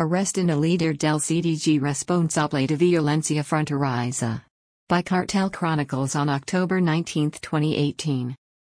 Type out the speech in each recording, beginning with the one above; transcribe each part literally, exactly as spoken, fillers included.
Arrestan a líder del C D G responsable de violencia fronteriza. By Cartel Chronicles on October nineteenth twenty eighteen.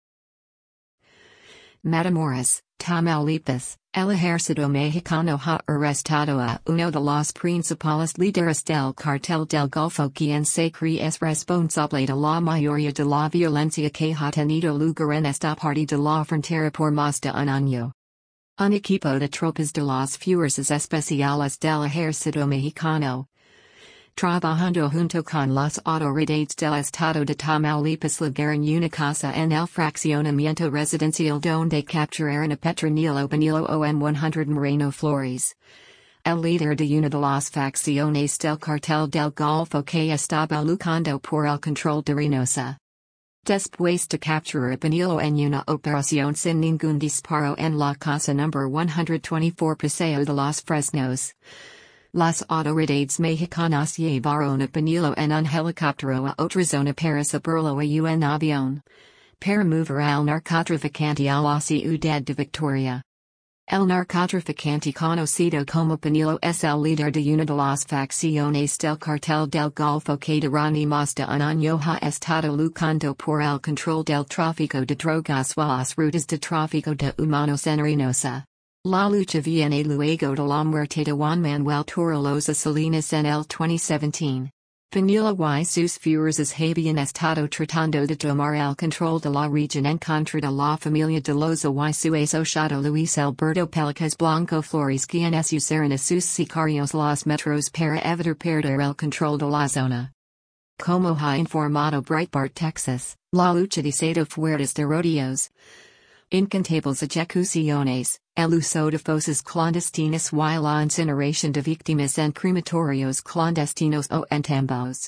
Matamoros, Tamaulipas, el ejército mexicano ha arrestado a uno de los principales líderes del cartel del Golfo quien se cree es responsable de la mayoría de la violencia que ha tenido lugar en esta parte de la frontera por más de un año. Un equipo de tropas de las fuerzas especiales del ejército mexicano, trabajando junto con las autoridades del estado de Tamaulipas lograron una casa en el fraccionamiento residencial donde capturaron a Petronilo Benilo o en one hundred Moreno Flores, el líder de una de las facciones del cartel del Golfo que estaba luchando por el control de Reynosa. Después de capturar a Benilo en una operación sin ningún disparo en la casa number one twenty-four Paseo de los Fresnos, las autoridades mexicanas llevaron a Benilo en un helicóptero a otra zona para subirlo a un avión, para mover al narcotraficante a la ciudad de Victoria. El narcotraficante conocido como Benilo es el líder de una de las facciones del cartel del Golfo que durante más de un año ha estado luchando por el control del tráfico de drogas o las rutas de tráfico de humanos en Reynosa. La lucha viene luego de la muerte de Juan Manuel Torrelosa Salinas en el twenty seventeen. Benilo y sus fuerzas habían estado tratando de tomar el control de la región en contra de la familia de Loza y su asociado Luis Alberto Pelicas Blanco Flores quienes usaron a sus sicarios los metros para evitar perder el control de la zona. Como ha informado Breitbart Texas, la lucha desató fuertes derroteos, incontables ejecuciones, el uso de fosas clandestinas y la incineración de víctimas en crematorios clandestinos o en tambos.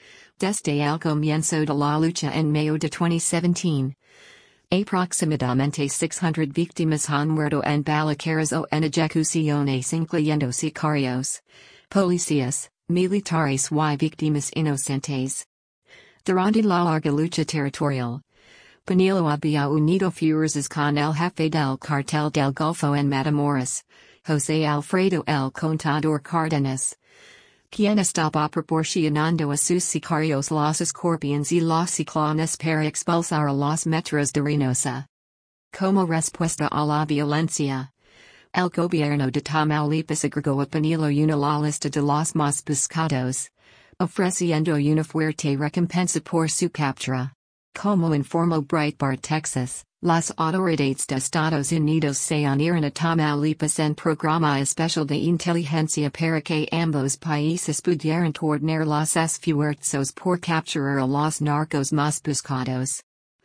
Desde el comienzo de la lucha en mayo de twenty seventeen, aproximadamente six hundred víctimas han muerto en balaceras o en ejecuciones incluyendo sicarios, policías, militares y víctimas inocentes. Durante la larga lucha territorial, Benilo había unido fuerzas con el jefe del cartel del Golfo en Matamoros, José Alfredo el Contador Cárdenas, quien estaba proporcionando a sus sicarios los escorpiones y los ciclones para expulsar a los metros de Reynosa. Como respuesta a la violencia, el gobierno de Tamaulipas agregó a Benilo una la lista de los más buscados, ofreciendo una fuerte recompensa por su captura. Como informó Breitbart Texas, las autoridades de Estados Unidos se unieron a Tamaulipas en programa especial de inteligencia para que ambos países pudieran coordinar los esfuerzos por capturar a los narcos más buscados.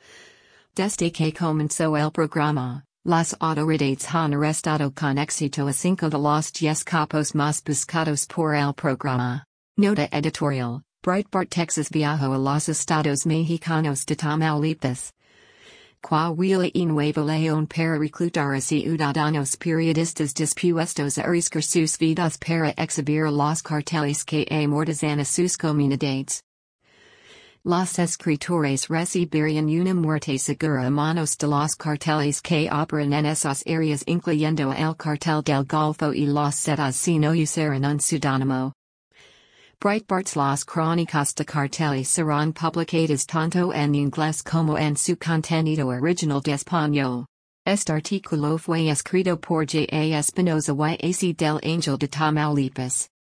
Desde que comenzó el programa, las autoridades han arrestado con éxito a cinco de los diez capos más buscados por el programa. Nota editorial. Breitbart Texas viajó a los estados mexicanos de Tamaulipas, Coahuila y Nuevo León para reclutar a ciudadanos periodistas dispuestos a arriesgar sus vidas para exhibir a los carteles que amortizan a sus comunidades. Los escritores recibirían una muerte segura a manos de los carteles que operan en esas áreas incluyendo el cartel del Golfo y los Zetas si no usaran un pseudónimo. Breitbart's Las Crónicas de Carteles serán publicadas tanto en inglés como en su contenido original de español. Este artículo fue escrito por J. A. Espinosa y A C del Ángel de Tamaulipas.